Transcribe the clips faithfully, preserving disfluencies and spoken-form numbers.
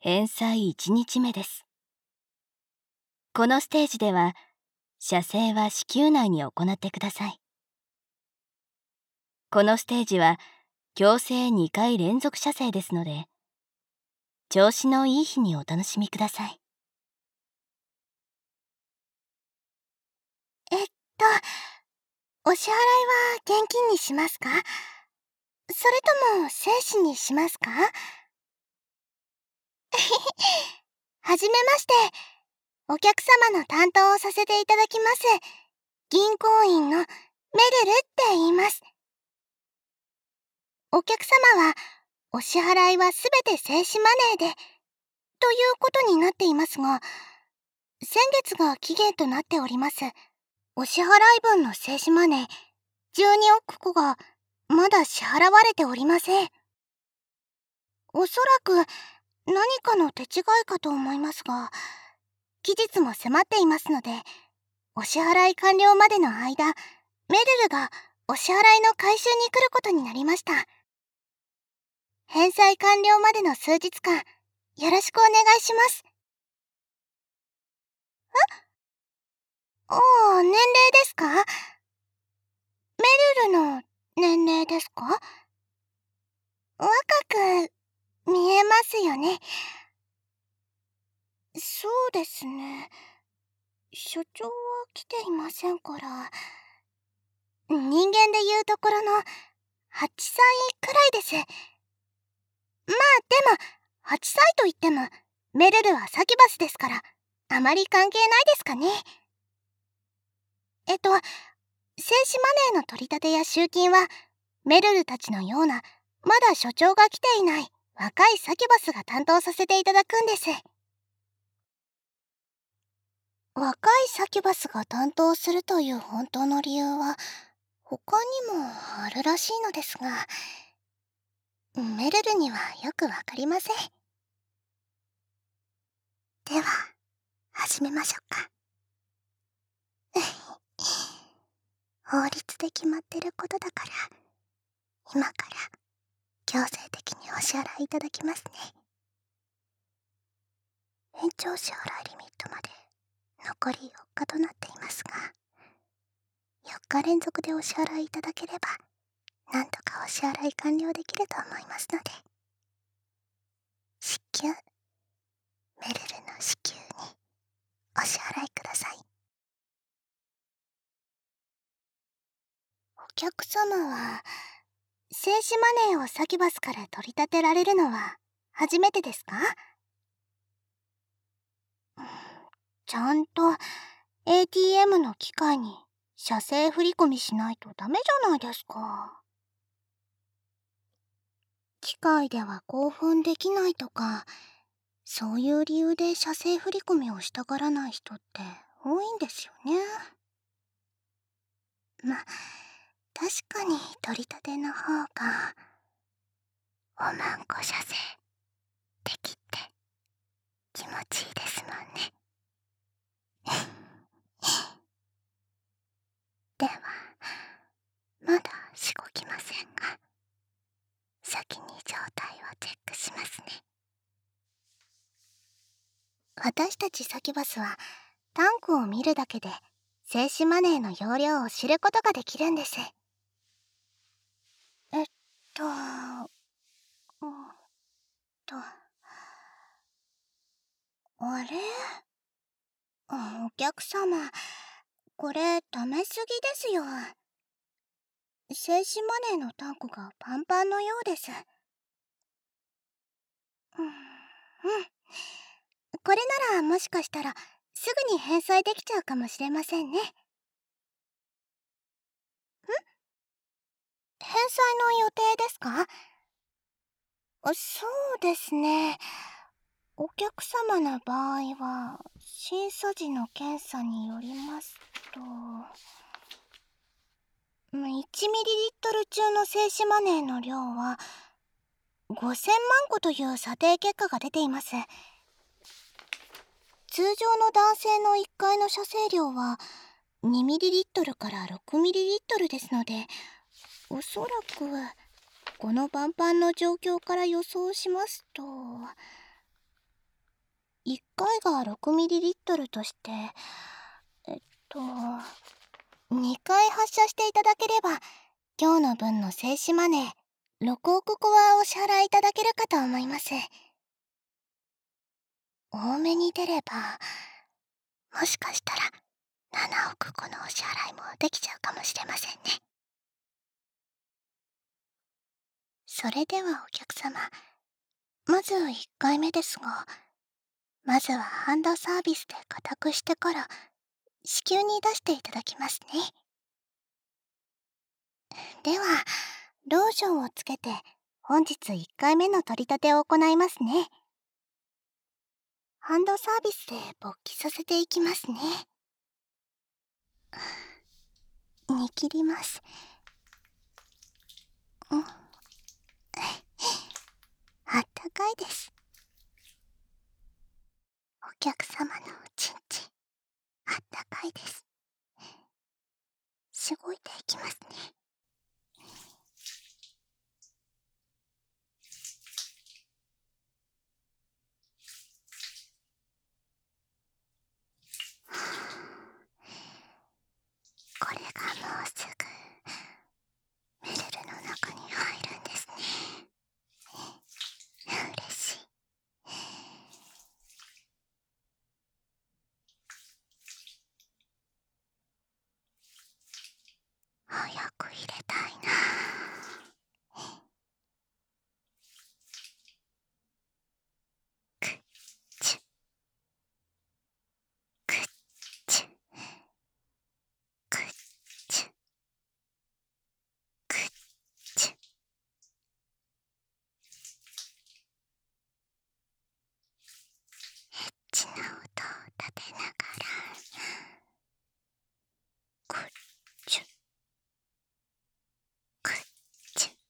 返済いちにちめです。このステージでは、射精は子宮内に行ってください。このステージは、強制にかい連続射精ですので、調子のいい日にお楽しみください。 えっと、お支払いは現金にしますか？それとも精子にしますか？はじめまして。お客様の担当をさせていただきます。銀行員のメルルって言います。お客様は、お支払いはすべて精子マネーで、ということになっていますが、先月が期限となっております。お支払い分の精子マネーじゅうにおくこがまだ支払われておりません。おそらく何かの手違いかと思いますが、期日も迫っていますので、お支払い完了までの間、メルルがお支払いの回収に来ることになりました。返済完了までの数日間、よろしくお願いします。え？ああ、年齢ですか？メルルの年齢ですか？若く見えますよね。そうですね。所長は来ていませんから。人間でいうところのはっさいくらいです。まあでも、はっさいといっても、メルルはサキュバスですから、あまり関係ないですかね。えっと、精子マネーの取り立てや集金は、メルルたちのような、まだ所長が来ていない若いサキュバスが担当させていただくんです。若いサキュバスが担当するという本当の理由は、他にもあるらしいのですが、メルルにはよくわかりません。では、始めましょうか。法律で決まってることだから、今から強制的にお支払いいただきますね。延長支払いリミットまで残りよっかとなっていますが、よっか連続でお支払いいただければ、なんとかお支払い完了できると思いますので、至急、メルルの子宮にお支払いください。お客様は、精子マネーをサキュバスから取り立てられるのは初めてですか？ちゃんと エーティーエム の機械に射精振り込みしないとダメじゃないですか。機械では興奮できないとか、そういう理由で射精振り込みをしたがらない人って多いんですよね。ま、確かに取り立ての方が、おまんこ射精できって気持ちいいですもんね。では、まだしごきませんが、先に状態をチェックしますね。私たちサキュバスは、タンクを見るだけで、精子マネーの容量を知ることができるんです。えっと、うんと、あれ？お客様、これ溜めすぎですよ。精子マネーのタンクがパンパンのようです。うん、うん。これならもしかしたらすぐに返済できちゃうかもしれませんね。ん？返済の予定ですか？そうですね。お客様の場合は、審査時の検査によりますと、いちミリリットル中の精子マネーの量は、ごせんまんこという査定結果が出ています。通常の男性のいっかいの射精量は、にミリリットルからろくミリリットルですので、おそらく、このパンパンの状況から予想しますと、 いっかいが ろくミリリットル として、えっと、にかい発射していただければ、今日の分の静止マネーろくおくコはお支払いいただけるかと思います。多めに出れば、もしかしたらななおくコのお支払いもできちゃうかもしれませんね。それではお客様、まずいっかいめですが、まずはハンドサービスで固くしてから子宮に出していただきますね。では、ローションをつけて本日いっかいめの取り立てを行いますね。ハンドサービスで勃起させていきますね。煮切ります。うん。あったかいです。お客様のおちんちん、あったかいです。しごいていきますね。これがもうすぐメルルの中に入るんですね。嬉しい。早く入れたいな。くっちゅくっちゅくっちゅくっちゅ。エッチな音を立てながら、くっちゅくっちゅ。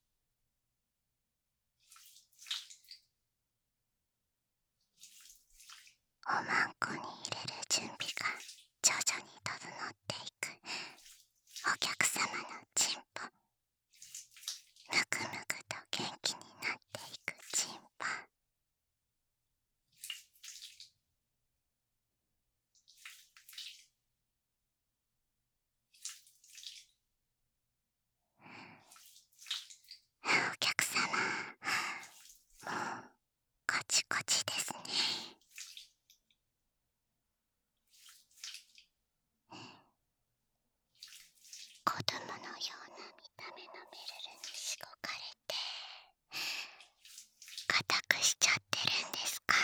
おまんこに入れる準備が徐々に整っていくお客様のチンポ。むくむくと元気になっていくチンポ。お客様、もうカチカチですね。子供のような見た目のメルルにしごかれて硬くしちゃってるんですか。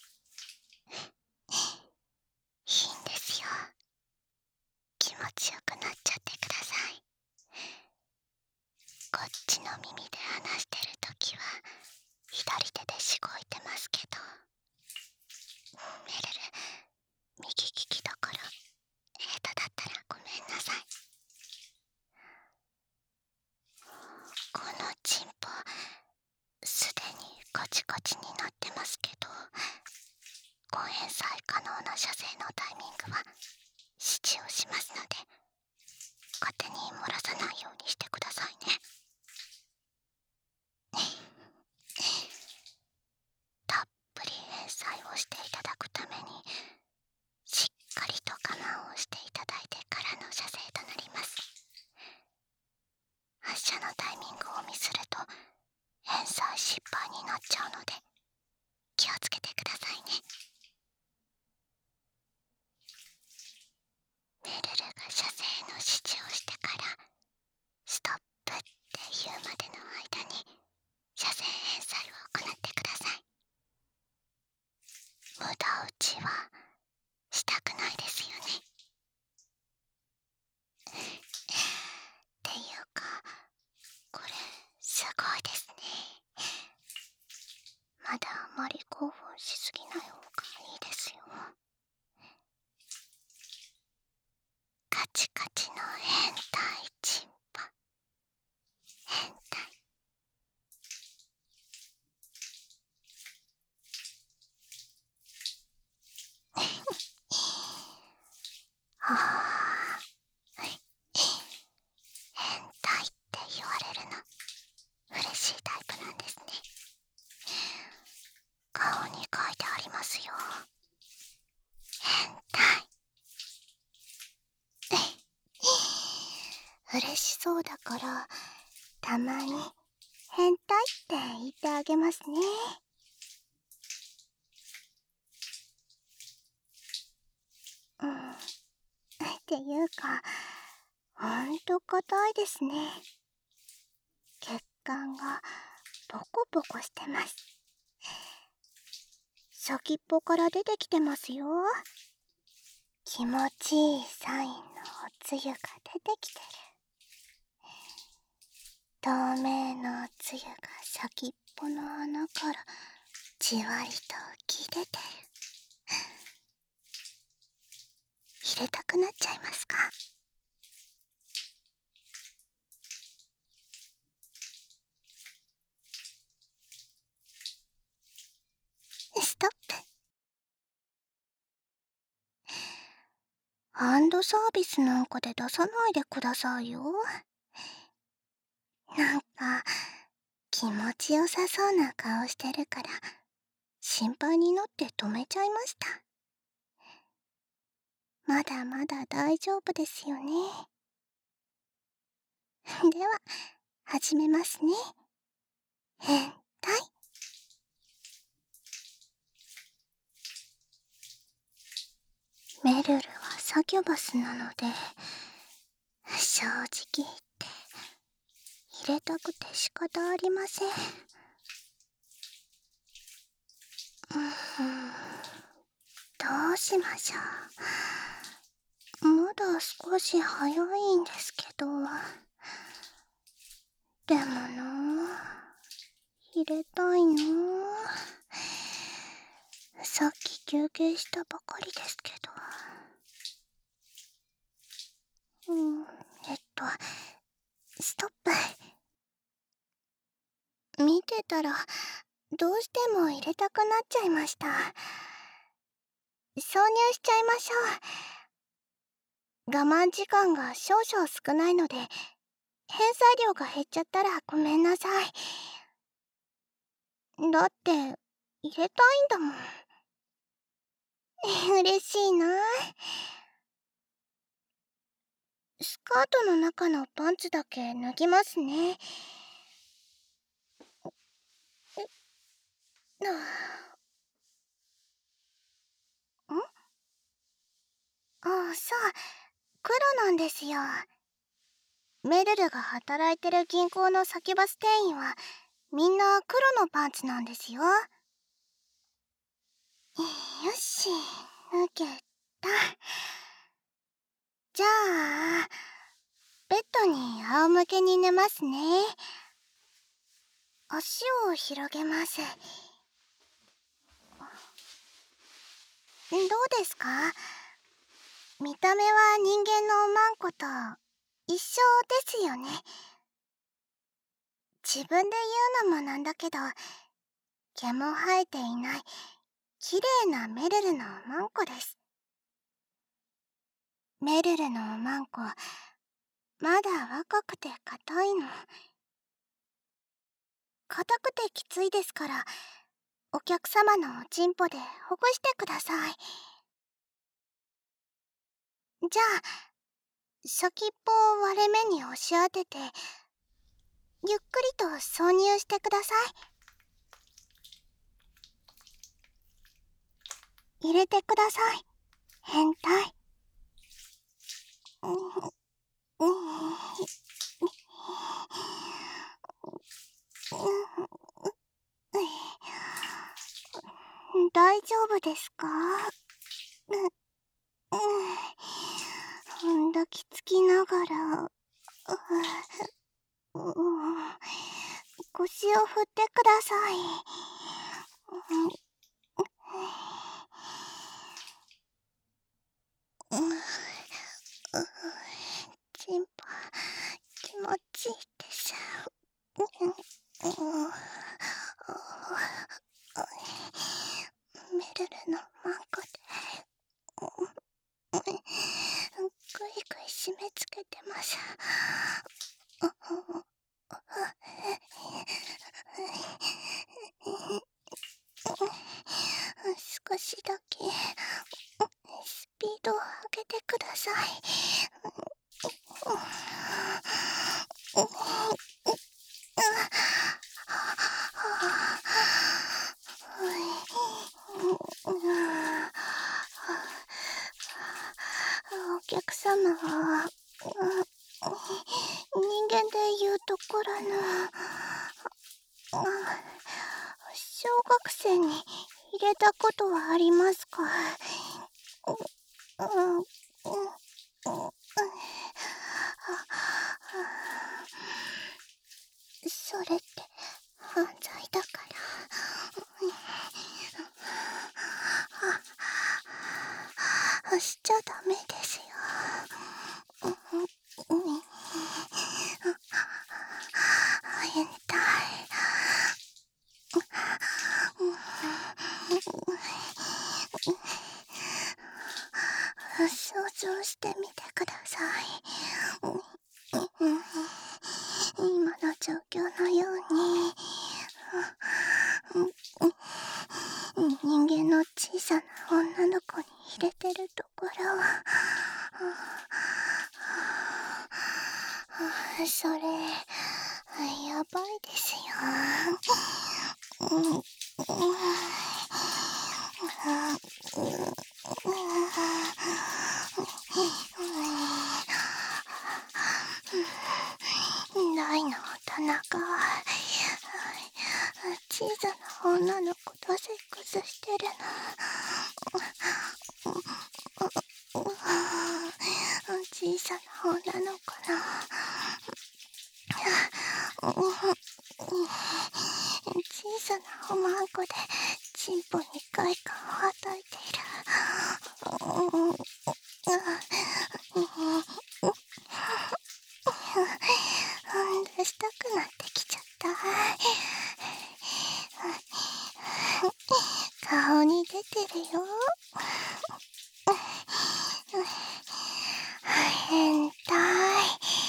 いいんですよ。気持ちよくなっちゃってください。こっちの耳で話してるときは左手でしごいてますけど、メルル右利きだから下手だったらごめんなさい。このチンポすでにカチカチになってますけど、ご返済可能な射精のタイミングは指示をしますので、勝手に漏らさないようにしてくださいね。たっぷり返済をしていただくためにしっかりと我慢をしていただいてからの射精となります。発射のタイミングをミスると返済失敗になっちゃうので気をつけてくださいね。メルルが射精の指示をしてからストップって言うまでの間に射精返済を行ってください。無駄打ちはしたくないですよね。っていうか、これすごいですね。まだあまり興奮しすぎない方がいいですよ。カチカチの変態チンポ。変態。はあ、変態って言われるの嬉しいタイプなんですね。顔に書いてありますよ。 嬉しそうだから、たまに変態って言ってあげますね。うん。っていうか、ほんと硬いですね。血管がポコポコしてます。先っぽから出てきてますよ。気持ちいいサインのおつゆが出てきてる。透明なおつゆが先っぽの穴からじわりと浮き出てる。入れたくなっちゃいますか？ストップ。ハンドサービスなんかで出さないでくださいよ。なんか気持ちよさそうな顔してるから心配になって止めちゃいました。まだまだ大丈夫ですよね。では始めますね。変態。メルルはサキュバスなので、正直言って入れたくて仕方ありません。うんどうしましょう。まだ少し早いんですけど。でもな、入れたいな。さっき休憩したばかりですけど。うん、えっと、ストップ。見てたら、どうしても入れたくなっちゃいました。挿入しちゃいましょう。我慢時間が少々少ないので、返済料が減っちゃったらごめんなさい。だって、入れたいんだもん。嬉しいな。スカートの中のパンツだけ脱ぎますね。んああ、そう。黒なんですよ。メルルが働いてる銀行のサキュバス店員はみんな黒のパンツなんですよ。よし、脱げた。じゃあ、ベッドに仰向けに寝ますね。足を広げます。どうですか？見た目は人間のマンコと一緒ですよね。自分で言うのもなんだけど、毛も生えていない綺麗なメルルのマンコです。メルルのマンコ、まだ若くて硬いの。硬くてきついですから、お客様のおちんぽでほぐしてください。じゃあ、先っぽを割れ目に押し当てて、ゆっくりと挿入してください。入れてください。変態。うんうん大丈夫ですか？うん、抱きつきながら、うん、腰を振ってください。うん、チンポ気持ちいいです。メルルのマンコでぐいぐい締め付けてます。少しだけスピードを上げてください。 客様は、うん、人間でいうところの、うん、小学生に入れたことはありますか？うん、うん、うん、うん、それって犯罪だから。しちゃダメですよ。変態。想像してみてください。今の状況のように、人間の小さな女の子に入れてるところは、それやばいですよ。ないの、田中。小さな女の子とセックスしてるの。小さな女の子の小さなおまんこでチンポに快感を与えている。出したくなってきちゃった。顔に出てるよ。変態。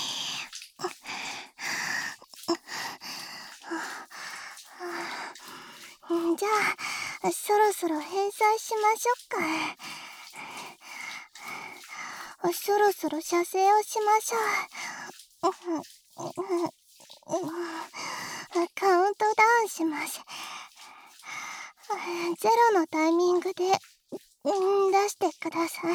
じゃあそろそろ返済しましょうか。そろそろ射精をしましょう。カウントダウンします。ゼロのタイミングで出してください。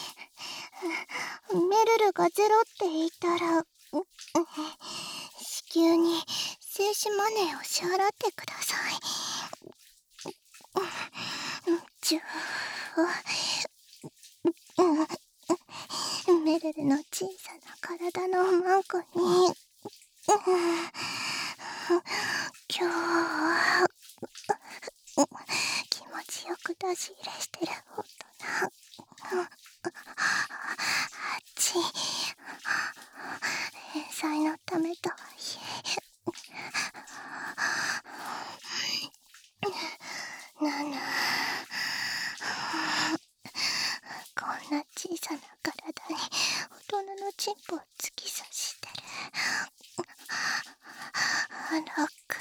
メルルがゼロって言ったら至急に静止マネーを支払ってください。じゅうメルルの小さな体のマンコに今日は気持ちよく出し入れしてる大人。あっち返済のためとはいえななこんな小さな体に大人のチンポを突き刺してる。ロック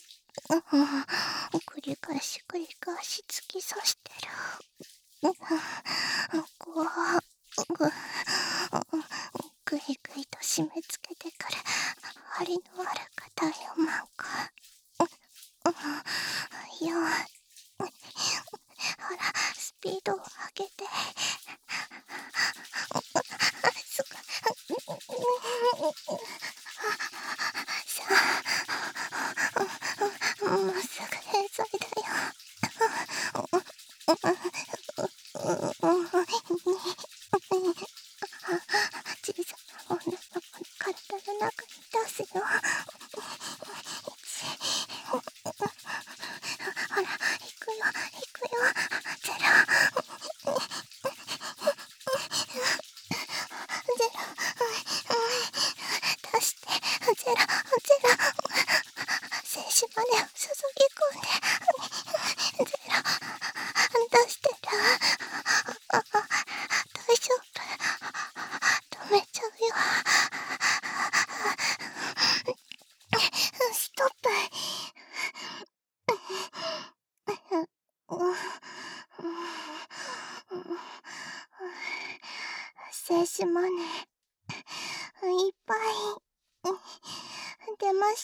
繰り返し繰り返し突き刺してる。こうぐいぐいと締め付けてくる張りのある硬いおまんこ。よほらスピードを上げて。すさあもうすぐ返済だよ。小さな女の子の体の中に出すよ。ほら行くよ行くよ。ゼロゼロ出してゼロゼロ静止マネを注ぎ込んでゼロ出してる。大丈夫。止めちゃうよ。ストップ。静止マネーいっぱい出ました。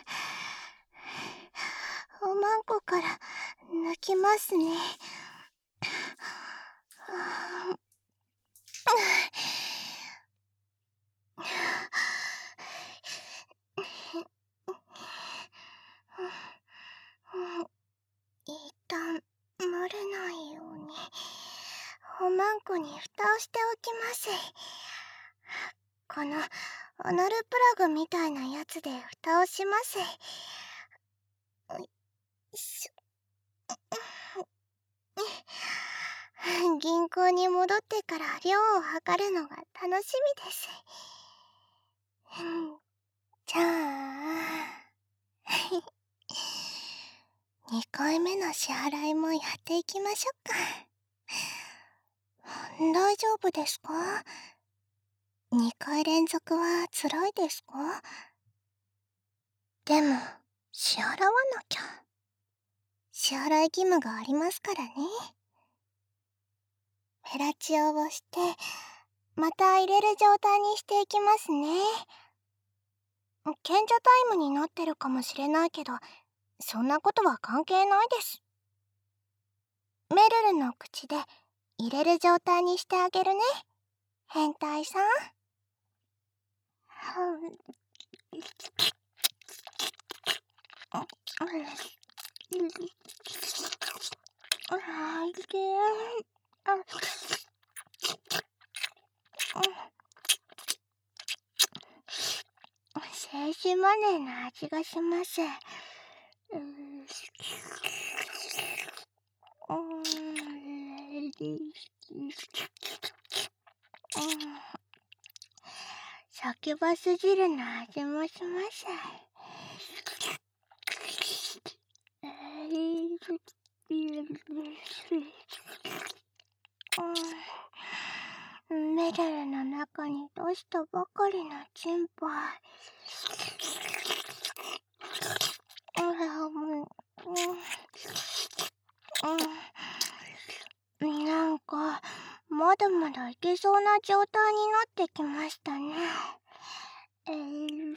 おまんこから抜きますね。 おまんこに蓋をしておきます。このアナルプラグみたいなやつで蓋をします。銀行に戻ってから量を測るのが楽しみです。じゃあにかいめの支払いもやっていきましょうか。大丈夫ですか？にかい連続は辛いですか？でも支払わなきゃ。支払い義務がありますからね。フェラチオをしてまた入れる状態にしていきますね。賢者タイムになってるかもしれないけど、そんなことは関係ないです。メルルの口で入れる状態にしてあげるね、変態さん。静止マネーの味がします。サキュバス汁の味もします。メルルの中に出したばかりのチンパなんかまだまだいけそうな状態になってきましたね。えー、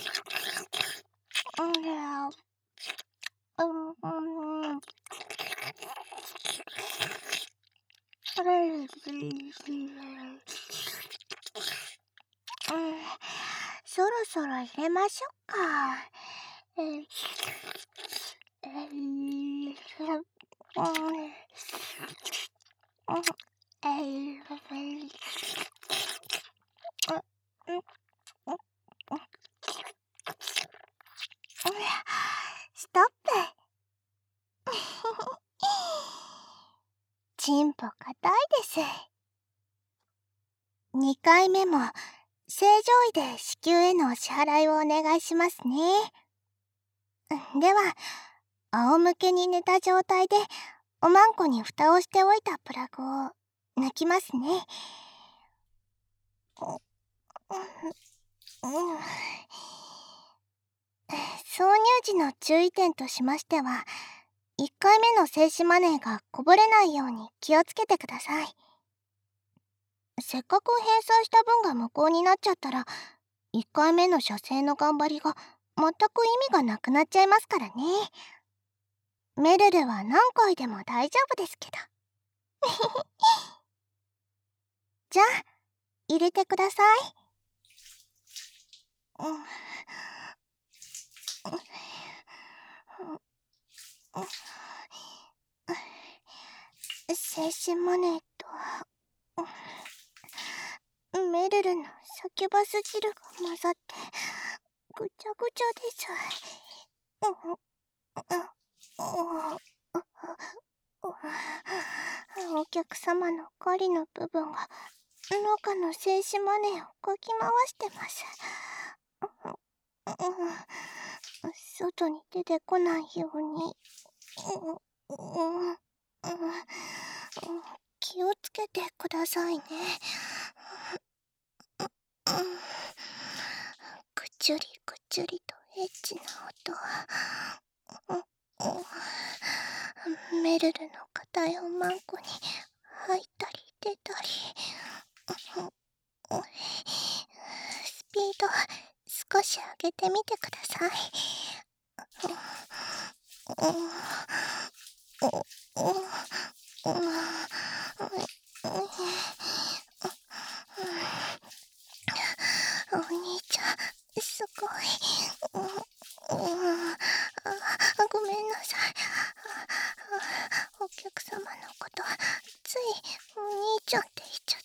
そろそろ入れましょうか。えーえーストップ。チンポ硬いです。にかいめも正常位で子宮へのお支払いをお願いしますね。では仰向けに寝た状態でおまんこに蓋をしておいたプラグを抜きますね。挿入時の注意点としましては、いっかいめの静止マネーがこぼれないように気をつけてください。せっかく返済した分が無効になっちゃったら、いっかいめの射精の頑張りが全く意味がなくなっちゃいますからね。メルルは何回でも大丈夫ですけど。じゃあ入れてください。静止マネーとメルルのサキュバス汁が混ざってぐちゃぐちゃです。お客様の狩りの部分が中の静止マネーをかき回してます。外に出てこないように気をつけてくださいね。ぐちゅりぐちゅりとエッチな音。メルルの硬いおまんこに入ったり出たり。スピード少し上げてみてください。お兄ちゃんすごい。ごめんなさい。お客様のこと、ついお兄ちゃんって言っちゃった。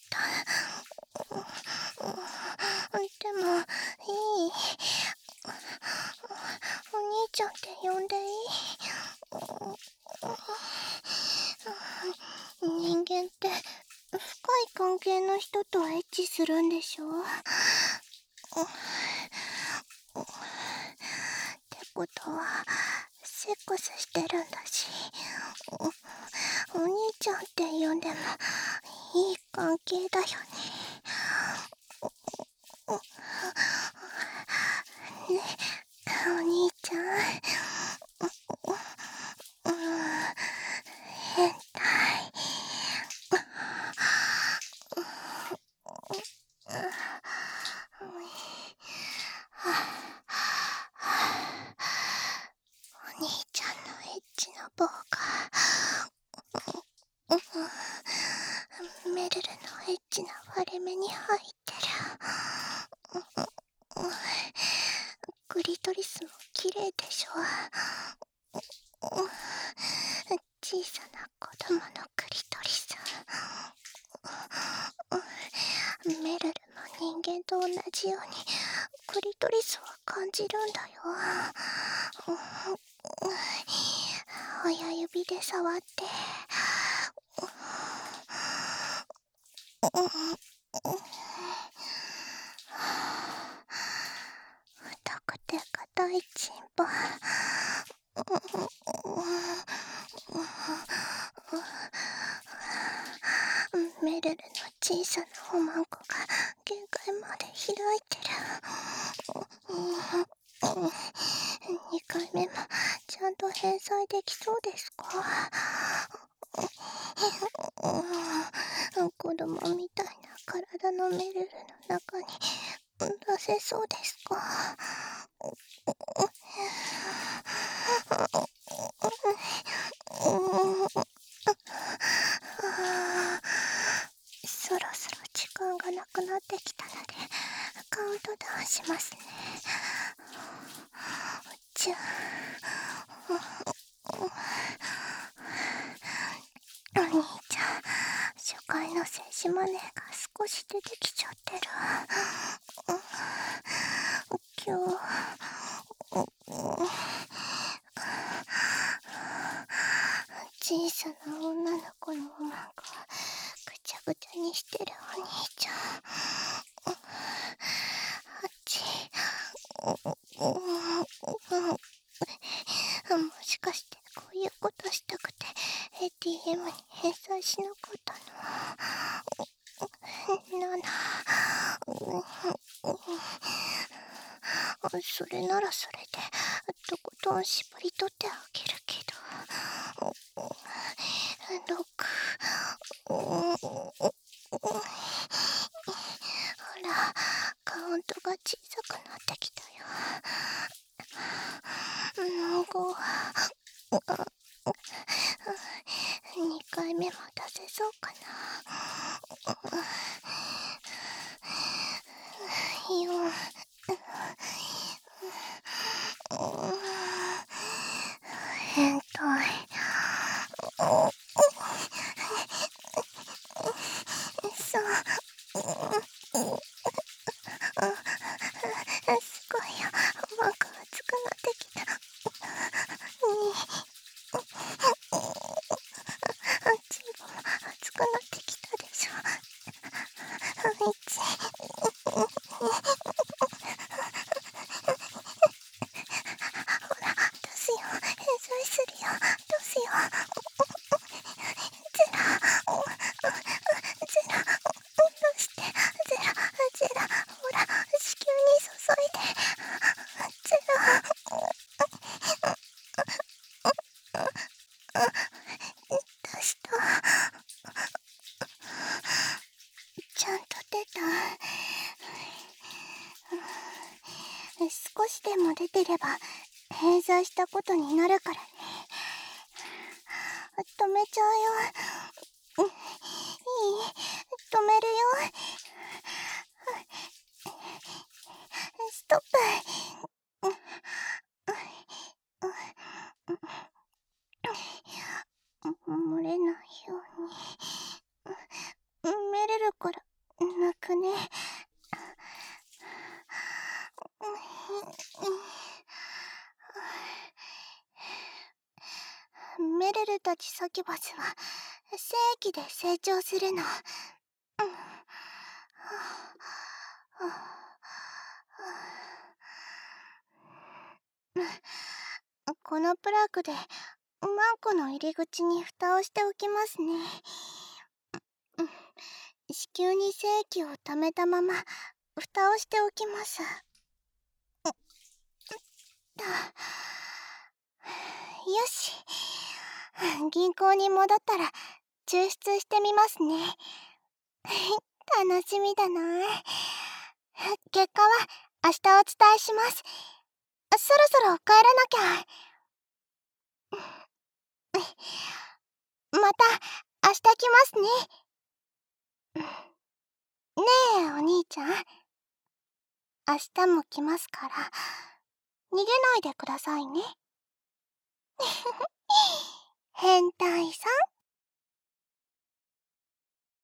でも、いい？お兄ちゃんって呼んでいい？人間って深い関係の人とエッチするんでしょ？ってことはセックスしてるんだし、お兄ちゃんって呼んでもいい関係だよね。ね、お兄ちゃん、変態。お兄ちゃんのエッチな棒がメルルのエッチな割れ目に入ってる。クリトリスも綺麗でしょ。小さな子供のクリトリス。メルルも人間と同じようにクリトリスは感じるんだよ。親指で触って太くて硬いチンポ。メルルの小さなおまんこが限界まで開いてる。にかいめもちゃんと返済できそうですか？子供みたいな体のメルルの中に出せそうですか？そろそろ時間がなくなってきたのでカウントダウンしますね。じゃあ、お兄ちゃん、初回の静止マネーが少し出てきちゃってる。今日小さな女の子のおまんこぐちゃぐちゃにしてるお兄ちゃん。あっち。もしかしてこういうことしたくて エーティーエム に返済しなかったの？なな。それならそれでとことん絞り取ってあげるけど。ろく。ほら、カウントが小さくなってきたよ。ご。にかいめも出せそうかな。よん。変態。そう。すごいよ。おまんこ熱くなってきた。に。チンポも熱くなってきたでしょ。いち。ほら、出すよ。返済するよ。出すよ。ゼロ。ゼロ。出して。ゼロ。ゼロ。ほら、子宮に注いで。ゼロ。出した。ちゃんと出た。少しでも出てれば返済したことになるからね。止めちゃうよ。いい？止めるよ。ストップ。漏れないよちサキュバスは正規で成長するの。うん、はあはあはあ、このプラグでマンコの入り口に蓋をしておきますね。うん、子宮に精気を溜めたまま蓋をしておきます。よし、銀行に戻ったら抽出してみますね。楽しみだな。結果は明日お伝えします。そろそろ帰らなきゃ。また明日来ますね。ねえお兄ちゃん、明日も来ますから逃げないでくださいね。変態さん。